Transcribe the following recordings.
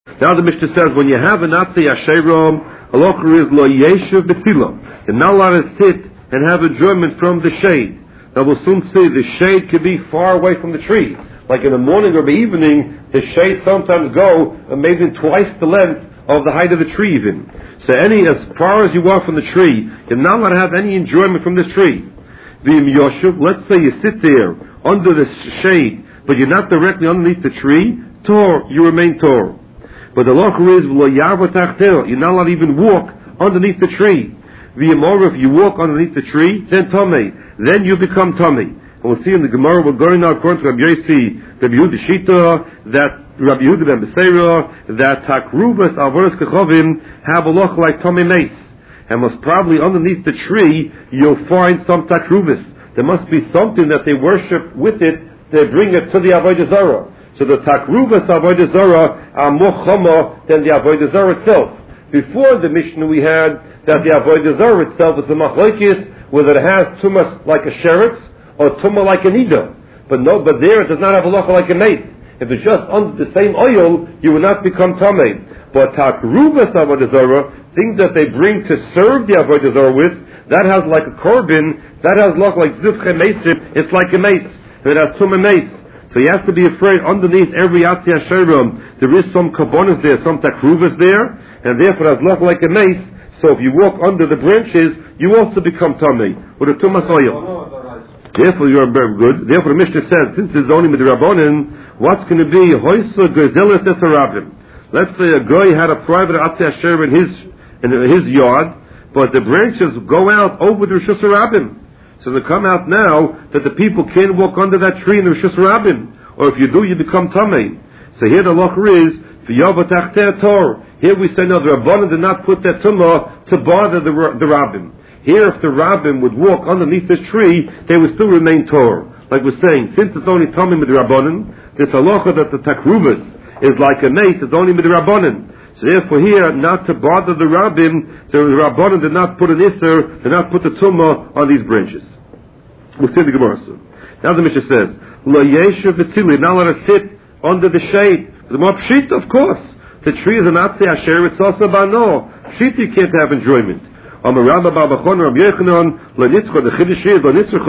Now the Mishnah says, when you have an Atzi Asherom, halacha is lo yeshiv betilo. You're not allowed to sit and have enjoyment from the shade. Now we'll soon see the shade could be far away from the tree. Like in the morning or the evening, the shade sometimes go maybe twice the length of the height of the tree even. So as far as you are from the tree, you're not allowed to have any enjoyment from this tree. V'im yoshuv, let's say you sit there under the shade, but you're not directly underneath the tree, tor, you remain tor. But the law is, you're not allowed to even walk underneath the tree. V'im or, if you walk underneath the tree, then tamei, then you become tamei. And we'll see in the Gemara, we're going now according to Rabbi Yossi, Rabbi Yehuda Shita, that Rabbi Yehuda ben Beseira, that takruvas alvaros kechovim have a loch like Tomei Mace. And most probably underneath the tree, you'll find some takruvas. There must be something that they worship with it, they bring it to the Avodah Zarah. So the takruvas Avodah Zarah are more chama than the Avodah Zarah itself. Before the Mishnah we had that the Avodah Zarah itself is a machlokes, whether it has tumas like a sheretz, or tumah like a nida. But there it does not have a locha like a mace. If it's just under the same oil, you will not become tamei. But takruvas avodah zarah, things that they bring to serve the avodah zarah with, that has like a korban, that has loch like zivche meisip, it's like a mace. It has tumah mace. So you have to be afraid underneath every Atzi Asherom, there is some kabbonos there, some takruvas there, and therefore it has loch like a mace. So if you walk under the branches, you also become tamei with a tumas oil. Therefore, you're very good. Therefore, the Mishnah says, since it's only midrabanan, what's going to be hoysa gezeles esarabim? Let's say a guy had a private Atzi Asher in his yard, but the branches go out over the Rishus Harabim. So they come out now that the people can't walk under that tree in the Rishus Harabim, or if you do, you become tamei. So here the locher is v'yava tor. Here we say no, the Rabbanan did not put that tumah to bother the rabbim. Here, if the rabbim would walk underneath this tree, they would still remain Torah. Like we're saying, since it's only Tomim with the Rabbanan, this halacha that the takruvas is like a mace, it's only with the Rabbanan. So therefore here, not to bother the rabbim, the Rabbanan did not put an Isser, did not put the Tumah on these branches. We'll see the Gemara soon. Now the Mishnah says, Lo yeshiv v'tzili, now let us sit under the shade. The more pshita, of course. The tree is an Atzi Asher, it's also bano. Pshita, you can't have enjoyment. The chiddush is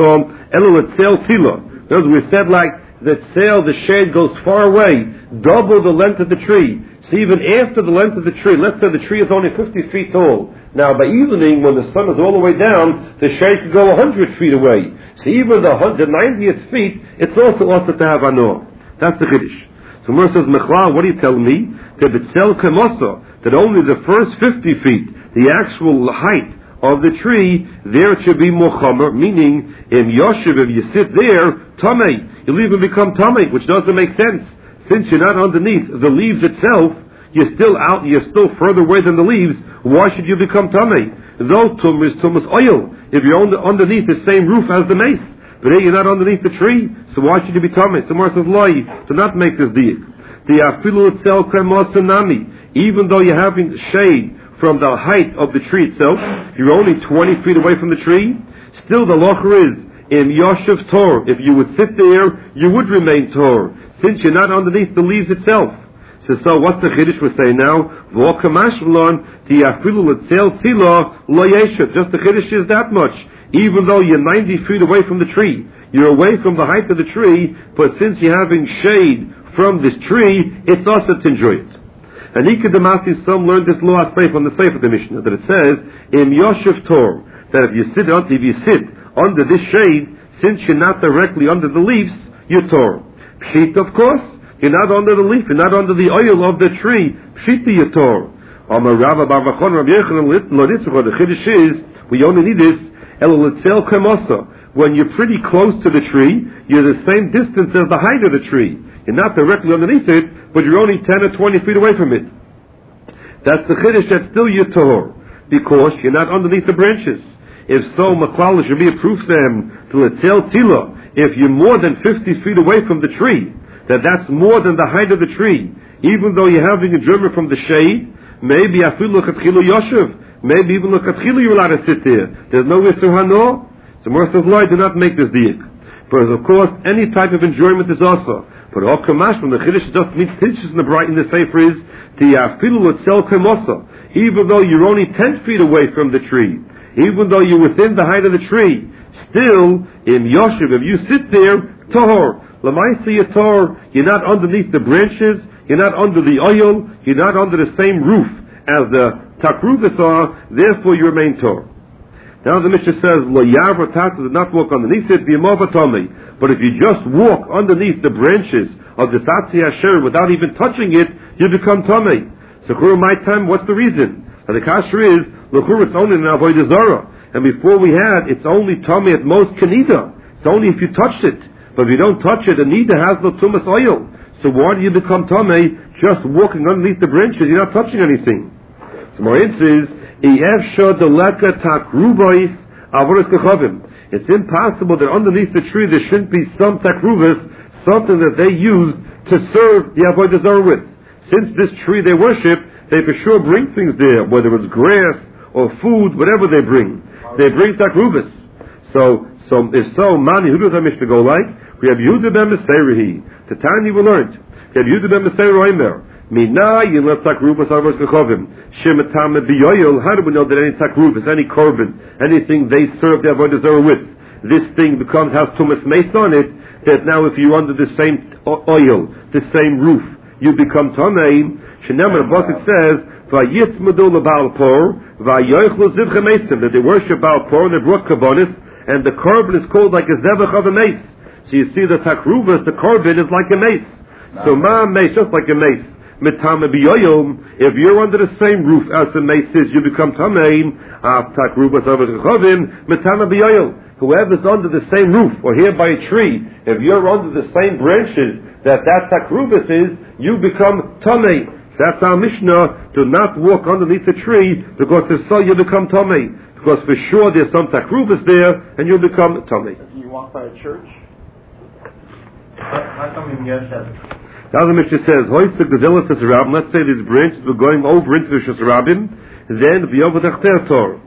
As we said, like the shade goes far away, double the length of the tree. So even after the length of the tree, let's say the tree is only 50 feet tall. Now by evening, when the sun is all the way down, the shade could go 100 feet away. So even the 90th feet, it's also to have anor. That's the chiddush. So Mer says, Mechlal, what do you tell me? That only the first 50 feet, the actual height of the tree, there it should be mochamer, meaning, if you sit there, tamei, you'll even become tamei, which doesn't make sense. Since you're not underneath the leaves itself, you're still further away than the leaves, why should you become tamei? Though tum is tumas oil, if you're underneath the same roof as the mace, but here you're not underneath the tree, so why should you be tamei? So Mar says, Loi, to not make this diak. The afilu itself kremosanami, even though you're having shade from the height of the tree itself, you're only 20 feet away from the tree, still the locher is, in Yoshev Tor, if you would sit there, you would remain Tor, since you're not underneath the leaves itself. So what's the chiddush we're saying now? Just the chiddush is that much. Even though you're 90 feet away from the tree, you're away from the height of the tree, but since you're having shade from this tree, it's also to enjoy it. And Ikadamati, some learned this law from the Sefer of the Mishnah, that it says, in Yoshev Tor, that if you sit under this shade, since you're not directly under the leaves, you're Tor. Pshit, of course, you're not under the leaf, you're not under the oil of the tree. Pshit, you're Tor. The chiddush is, we only need this, when you're pretty close to the tree, you're the same distance as the height of the tree. You're not directly underneath it, but you're only 10 or 20 feet away from it. That's the chiddush, that's still your Torah, because you're not underneath the branches. If so, Maklala should be a proof to him, to Letzel Tila, if you're more than 50 feet away from the tree, that's more than the height of the tree, even though you're having a germ from the shade, maybe afilu katchilu yoshev, maybe even katchilu you're allowed to sit there. There's no Isser Hano. So Mer says, do not make this diak. Because of course, any type of enjoyment is also. But all kamash from the chiddush just means teaches in the Sefer is Even though you're only 10 feet away from the tree, even though you're within the height of the tree, still, in Yoshev, if you sit there, Tahor, Lamaisi Yator, you're not underneath the branches, you're not under the oil, you're not under the same roof as the Takruvas are, therefore you remain Tor. Now the Mishnah says, Lo Yav Tata, do not walk underneath it, but if you just walk underneath the branches of the Tatzi Asher without even touching it, you become Tomei. So, my time, what's the reason? And the kasher is, L'chur, it's only in Avodah Zarah. And before we had, it's only Tomei at most Kenida. It's only if you touched it. But if you don't touch it, a Nida has no Tumas oil. So why do you become Tomei just walking underneath the branches? You're not touching anything. So my answer is, it's impossible that underneath the tree there shouldn't be some takruvas, something that they use to serve the Avodah Zarah with. Since this tree they worship, they for sure bring things there, whether it's grass or food, whatever they bring. They bring takruvas. So if so, Mani, who does our Mishnah go like? We have Yehuda ben Meseirihi. The Tanya we learned. We have Yehuda ben Meseirihi Omer. Mina yilot takruvas avos kechovim. Shematame biyoyel. How do we know that any takruvas, any korban, anything they serve the Avodah Zarah with, this thing has tumas mace on it, that now if you're under the same oil, the same roof, you become Tomei. Shenemar, the Pasuk says, Vayitzmadu leBaal Por, Vayochlu zivcha mesim, that they worship Baal Por, and they brought kabbonis, and the korban is called like a zevach of a mace. So you see the takruvas, the korban is like a mace. So ma mace, just like a mace. Mitame biyoyom, if you're under the same roof as the mace is, you become Tomei. Takruvas avos kechovim, mitame biyoyom. Whoever's under the same roof, or here by a tree, if you're under the same branches that takruvas is, you become Tomei. That's our Mishnah, do not walk underneath the tree, because if so, you become Tomei. Because for sure there's some takruvas there, and you'll become Tomei. If you walk by a church, how come you get that? Now the Mishnah says, let's say these branches were going over into the Shusarabim, then v'yovadach Tor.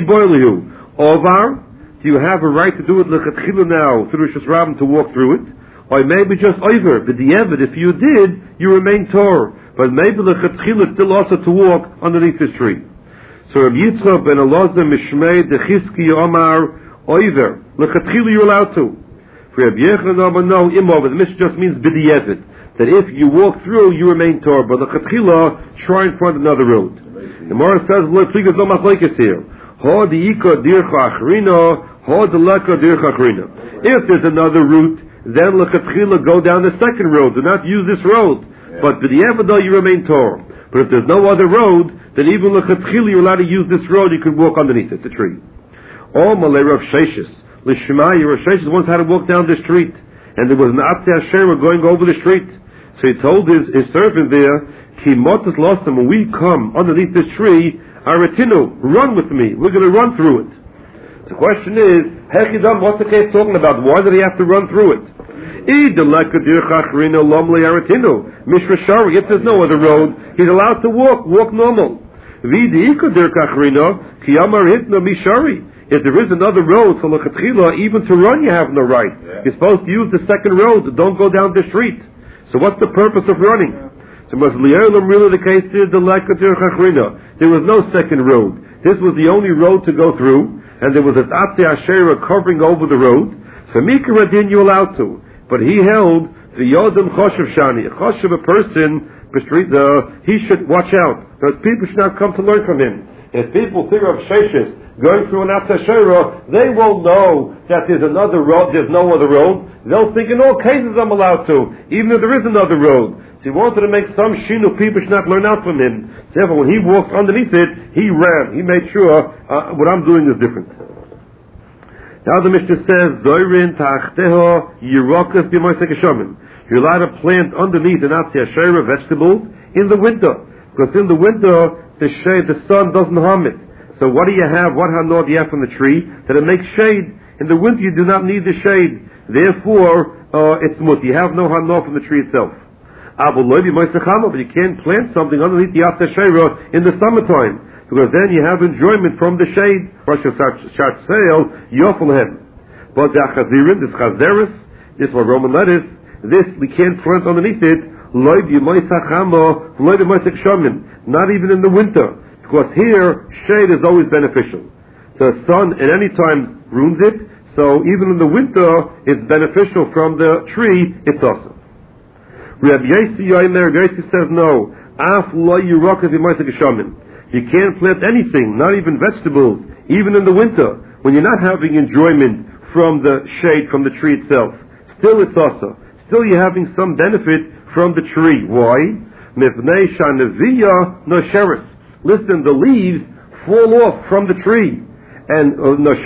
Ovar, do you have a right to do it lechatchila now through the Shusarabim to walk through it? Or maybe just over, but if you did, you remain Tor. But maybe lechatchila still also to walk underneath this tree. So Rabbi Yitzchak ben Elazar Mishmei Dechizki Omar Oiver. Lechatchila you're allowed to. For Rabbi Yechanan no imov. The Mishnah just means b'di'evet, that if you walk through, you remain Tor. But lechatchila, try and find another road. The Gemara says, "Please no machlekes here. Ha diika dircha achrina, ha deleka dircha achrina." If there's another route, then lechatchila go down the second road. Do not use this road. But b'di'evet you remain Tor. But if there's no other road, then even lechatchila you're allowed to use this road. You can walk underneath it, the tree. All malei Rav Sheshes. L'shemai, Rav Sheshes once had to walk down the street, and there was an Atzei Asher going over the street. So he told his servant there, Ki motas losam, when we come underneath this tree, aretinu, run with me. We're going to run through it. The question is, Hechidam, what's the case talking about? Why did he have to run through it? If there's no other road, he's allowed to walk normal. If there is another road, so even to run you have no right. Yeah. You're supposed to use the second road, don't go down the street. So what's the purpose of running? So really the case is there was no second road. This was the only road to go through, and there was a Atzei Asherah covering over the road. So Mikra din you're allowed to. But he held the Yodam Choshev Shani. A Choshev, a person, he should watch out. Because people should not come to learn from him. If people think of Sheshes going through an Atzei Asherah, they won't know that there's another road, there's no other road. They'll think in all cases I'm allowed to, even if there is another road. So he wanted to make some shinu, people should not learn out from him. Therefore, when he walked underneath it, he ran. He made sure what I'm doing is different. Now the Mishnah says, Zoirin ta'achteho yirokas b'moisek hashomim. You're allowed to plant underneath an Atzei Asherah vegetables in the winter. Because in the winter, the shade, the sun doesn't harm it. So what do you have? What hanor do you have from the tree? That it makes shade. In the winter you do not need the shade. Therefore, it's mut. You have no hanor from the tree itself. But you can't plant something underneath the Atzei Asherah in the summertime. Because then you have enjoyment from the shade. But the Achazirin, this Chazeris, this was Roman lettuce, this we can't plant underneath it not even in the winter, because here shade is always beneficial. The sun at any time ruins it, so even in the winter it's beneficial from the tree, it's awesome. Rabbi Yossi says no. You can't plant anything, not even vegetables, even in the winter, when you're not having enjoyment from the shade from the tree itself. Still it's awesome. Still you're having some benefit from the tree. Why? Listen, the leaves fall off from the tree. And when they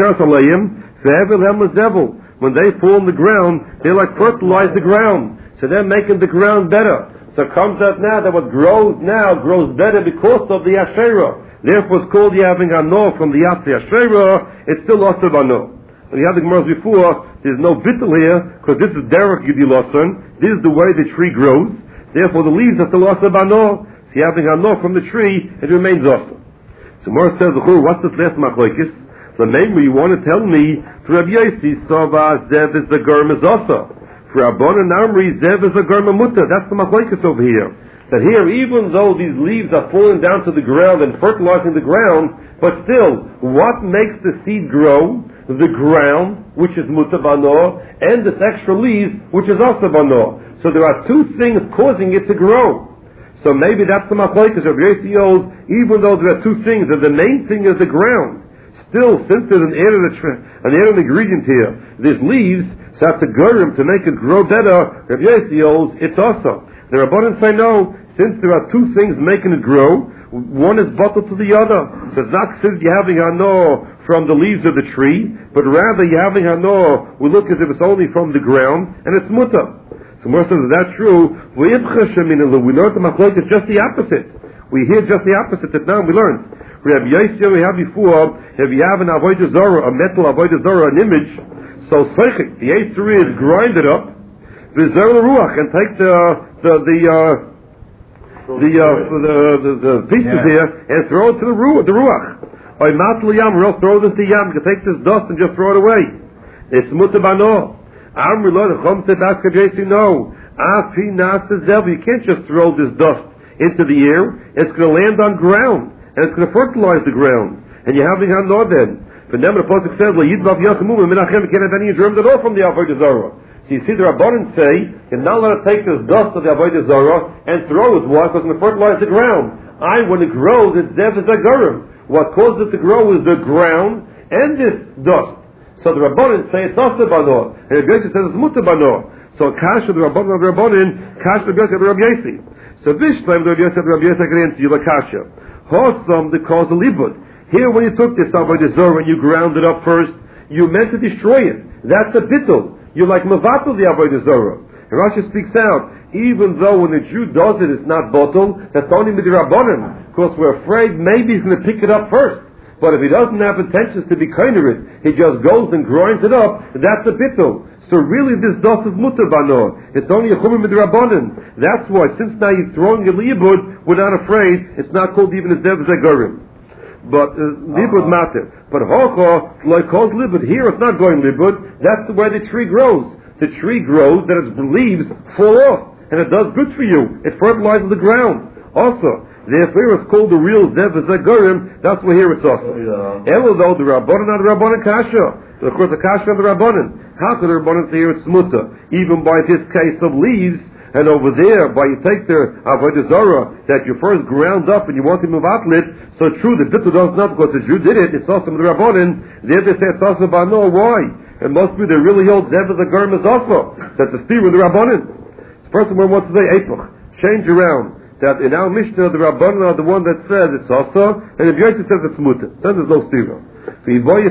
fall in the ground, they fertilize the ground. So they're making the ground better. So it comes out now that what grows now grows better because of the Asherah. Therefore it's called having Ano from the Yatsi Asherah. It's still also Ano. When you had the Gemara before, there's no bittul here, because this is Derek Yudilosan. This is the way the tree grows. Therefore the leaves are still also Ano. So you're having Ano from the tree, it remains awesome. So Gemara says, what's this last machlokes? So maybe you want to tell me, for Rabbi Yossi, Sova Zev is the Germ is also. For Rabban and Amri, Zev is a Germ Mutta. That's the machlokes over here. That here, even though these leaves are falling down to the ground and fertilizing the ground, but still, what makes the seed grow? The ground, which is Mutta Bano, and this extra leaves, which is also Bano. So there are two things causing it to grow. So maybe that's the machlokes of Rabbi Yossi, even though there are two things, and the main thing is the ground. Still, since there's an added ingredient here, there's leaves, so that's a gurim to make it grow better. Rabbi Yossi holds, it's also. The Rabbanan say no, since there are two things making it grow, one is bottled to the other. So it's not since you're having hano from the leaves of the tree, but rather you're having hano, we look as if it's only from the ground, and it's muta. So Moshe says, is that true? We learned the machlokes is just the opposite. We hear just the opposite that now we learned. Rabbi Yossi we had before, if you have an avodah zarah, a metal avodah zarah, an image, so seichik, the Eitzur is grind it up, v'zer l'ruach, and take the pieces here and throw it to the ruach. By matul yam, or else throw it into yam. You can take this dust and just throw it away. It's muta bano. Amri lo nechom said that's Rabbi no. Afi nasa zev. You can't just throw this dust into the air. It's going to land on ground. And it's going to fertilize the ground. And you're having hano then. But then the Pasuk says, you can't have any germs at all from the avodah zarah. So you see the Rabbanan say, you're not allowed to take this dust of the avodah zarah and throw it. Why? Because it's going to fertilize the ground. When it grows, it's zev is a gurim. What causes it to grow is the ground and this dust. So the Rabbanan say it's also bano. And the Rabbi says it's muta bano. So kasha the Rabbanan, kasha the Rabbi Yossi. So this time the Rabbi Yossi can answer you like kasha. Hosam the cause of libud. Here when you took this avodah zarah and you ground it up first, you meant to destroy it. That's a bittul. You're like mavatul the avodah zarah. And Rashi speaks out, even though when a Jew does it, it's not bottle, that's only midirabbanan. Because we're afraid maybe he's going to pick it up first. But if he doesn't have intentions to be kind of it, he just goes and grinds it up, that's a bittul. So really this dust is mutar bano. It's only a chumim midirabbanan. That's why, since now you're throwing it liyabud, we're not afraid, it's not called even a zev zegorim. But libud matter. But hocha like calls libud. Here it's not going libud. That's the way the tree grows. The tree grows that its leaves fall off, and it does good for you. It fertilizes the ground. Also, therefore it's called the real zev zegorim. That's why here it's also. Elo though the rabbanan not the rabbanan kasha. But of course the kasha of the rabbanan. How could the rabbanan say here it's muta? Even by this case of leaves. And over there, by you take the avodah zarah that you first ground up and you want to move outlet, so true, the bittul does not because the Jew did it, it's also the Rabbanan, there they say it's also bano, why? And most people, they really hold zev as a germ is also. So it's a steer with the Rabbanan. The person wants to say, epoch, change around, that in our Mishnah, the Rabbanan are the one that says it's also, and if Yossi says it's muta, so there's no steer. The Rabbi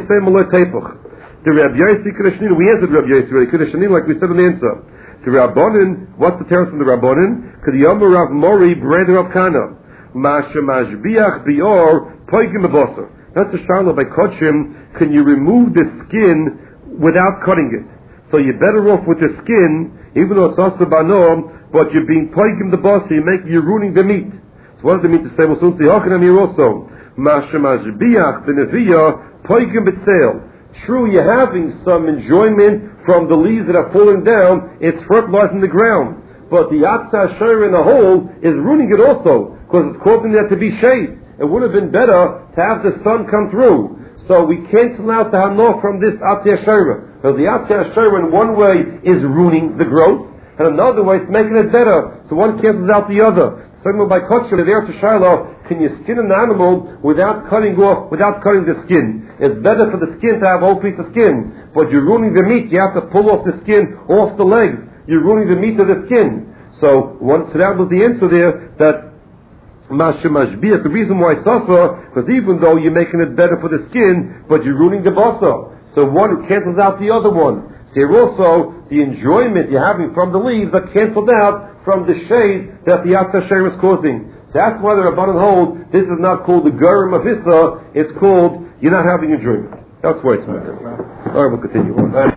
Yossi Kedeshnin, we answered Rabbi Yossi, Kedeshnin, like we said in the answer. The Rabbanin, what's the terrace from the Rabbanin? K'diyomer Rav Mori, Brand Rav Kana. Masha Mashbiach Bior, Poigim Abosar. That's a shalom by Kodshim. Can you remove the skin without cutting it? So you're better off with the skin, even though it's also banom, but you're being Poigim the boss, you're ruining the meat. So what does it mean to say? We'll soon see Hochanam here also. Masha Mashbiach, the Neviah, Poigim B'tzeil. True, you're having some enjoyment from the leaves that are falling down, it's fertilizing the ground. but the Atzah Asher in a whole is ruining it also, because it's causing there to be shade. It would have been better to have the sun come through. So we cancel out the Hanoah from this Atzah Asher. So the Atzah Asher in one way is ruining the growth, and another way it's making it better. So one cancels out the other. Second by Kotcher, there to Shiloh, can you skin an animal without cutting the skin? It's better for the skin to have a whole piece of skin, but you're ruining the meat. You have to pull off the skin off the legs. You're ruining the meat of the skin. So that was the answer there, that Masha Mashbiach, the reason why it's also, because even though you're making it better for the skin, but you're ruining the basa. So one cancels out the other one. So here also, the enjoyment you're having from the leaves are cancelled out from the shade that the Atzah Asher is causing. So that's why the Rabbanan hold this is not called the Gurim of Issa, it's called you're not having enjoyment. That's why it's matter. Alright, we'll continue on.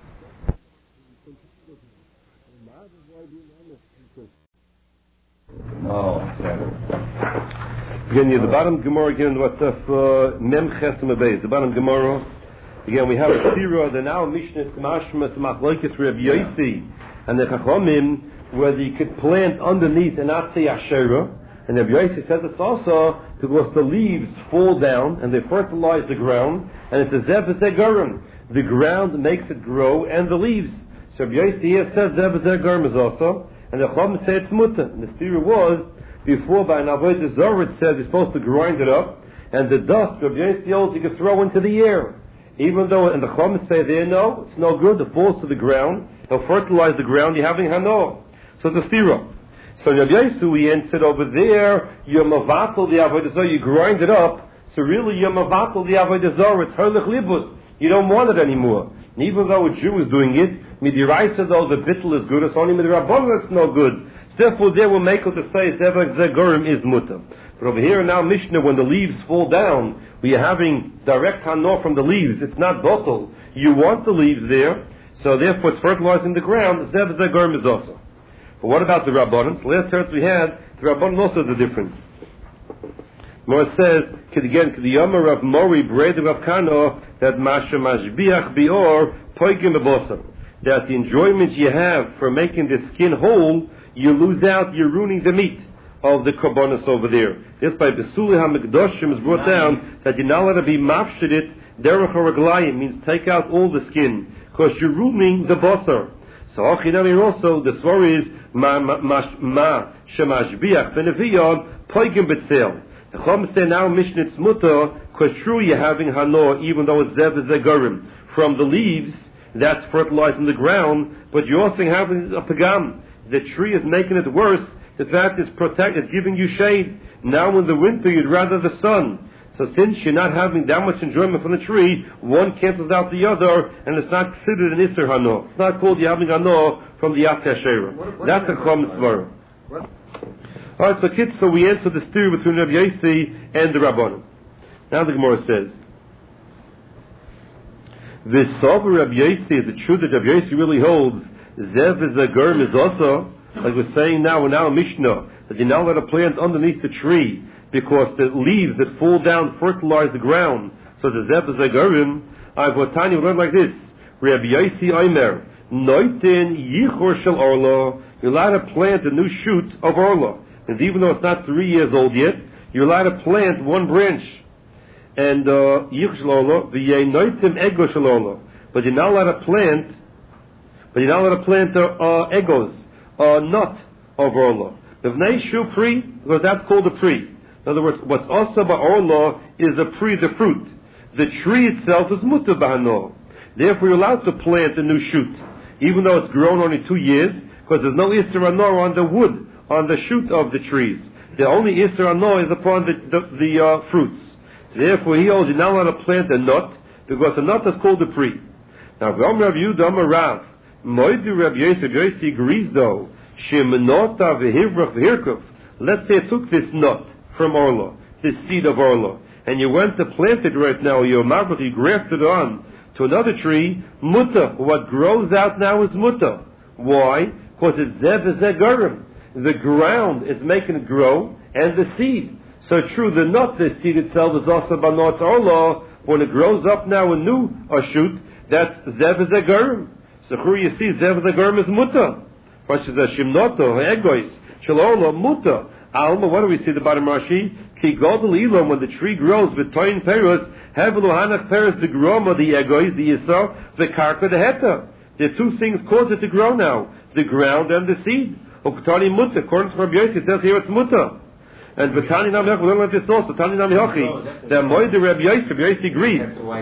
Again, the bottom Gemara again, what's Mem Chesem Abayz, the bottom Gemara. Again, we have a Sira, the now Mishnah Mashma Machlokes Reb Yosi and the Chachamim, whether you could plant underneath an Atzah Asherah, and Reb Yosi says it's also because the leaves fall down and they fertilize the ground, and it's a Zeb Zegarim. The ground makes it grow, and the leaves. So Reb Yosi here says Zeb Zegarim is also, and the Chachamim say it's Mutter. And the Sira was, before by an Avodah Zarah it says you're supposed to grind it up, and the dust, Reb Yosi holds, you can throw into the air. Even though, and the Chachamim say there, no, it's no good, it falls to the ground, it'll fertilize the ground, you're having Hanoah. So it's a Sira. So Rabbi Yesu, he answered over there, you're mavatal the Avodah Zarah, you grind it up, so really you're mavatal the Avodah Zarah, it's herlich libud, you don't want it anymore. And even though a Jew is doing it, midiraisa though the bittul is good, it's only midirabbanan it's no good. Therefore there will make it to say, Zegurim is mutter. But over here now Mishnah, when the leaves fall down, we are having direct Hanoah from the leaves, it's not bottle. You want the leaves there, so therefore it's fertilizing the ground, Zegurim is also. But what about the Rabbanan? So last chance we had, the Rabbanan also has a difference. More says, K'diyama Rav Mori, Breda Rav Kano, that Masha Mashbiach Bior, Poigim Bebosam. That the enjoyment you have for making the skin whole, you lose out, you're ruining the meat of the Korbanos over there. This by Besuli HaMikdoshim is brought down, that you're not allowed to be mafshedit, Derech HaRaglayim, means take out all the skin, because you're ruining the Bosar. So Achinami also, the story is, Ma Shemashbiach Beneviyon Poigim Betzel. The Chum say now Mishnitz Mutter, because true you're having Hanoah, even though it's Zev Zegarim. From the leaves, that's fertilizing the ground, but you're also having a Pagam. The tree is making it worse, the fact is it's giving you shade. Now in the winter you'd rather the sun. So since you're not having that much enjoyment from the tree, one cancels out the other, and it's not considered an Isser Hanoah. It's not called you're having Hanoah from the Atzah Asherah. That's a Chum Svara. Alright, so kids, so we answer the steer between Rabbi Yosi and the Rabbanim. Now the Gemara says, this Sober Rabbi Yosi, is it true that Rabbi Yosi really holds Zev is a Germ is also, like we're saying now in our Mishnah, that you're not allowed to plant underneath the tree, because the leaves that fall down fertilize the ground. So the Zev is a Germ, I've got Tanya learned like this, Rabbi Yosi Omer, Noitin Yichor Shel Orla, you're allowed to plant a new shoot of Orla. And even though it's not 3 years old yet, you're allowed to plant one branch. And but you're not allowed to plant. But you're not allowed to plant egos, nut of orla. The vnei shu pri, because that's called a pri. In other words, what's also by orla is a pri, the fruit. The tree itself is mutar b'hanoah. Therefore, you're allowed to plant a new shoot, even though it's grown only 2 years, because there's no isser hanoah on the wood, on the shoot of the trees. The only Isser Hanoah is upon the fruits. So therefore, he holds you're not allowed to plant a nut, because a nut is called a pri. Now, V'om Rav Yehuda Amar Rav, Moidu Rav Yosi agrees though, Shemenota v'hivrach v'hirkov. Let's say I took this nut from Orla, this seed of Orla, and you went to plant it right now, you grafted it on to another tree, muta. What grows out now is muta. Why? Because it's Zev Zegarim. The ground is making it grow, and the seed. So true, the nut, the seed itself is also banot orla. When it grows up now a new shoot, that's zev zegarim. So here you see zev zegarim is muta. Rashi says, Shimnoto, Egois, Shalolo, Muta. Alma, what do we see the bottom Rashi? Ki Godel Ilom, when the tree grows, with Toin Perus, Hevelu Hanach Perus, the Groma, the Egois, the Yisro, the Karka, the Heta. The two things cause it to grow now, the ground and the seed. Uktani Muta, according to Rabbi Yossi, it says here it's Muta. And Vatani Nam Yoch, we don't let this also, Tani Nam Yochi, the Moed Rabbi Yossi agrees.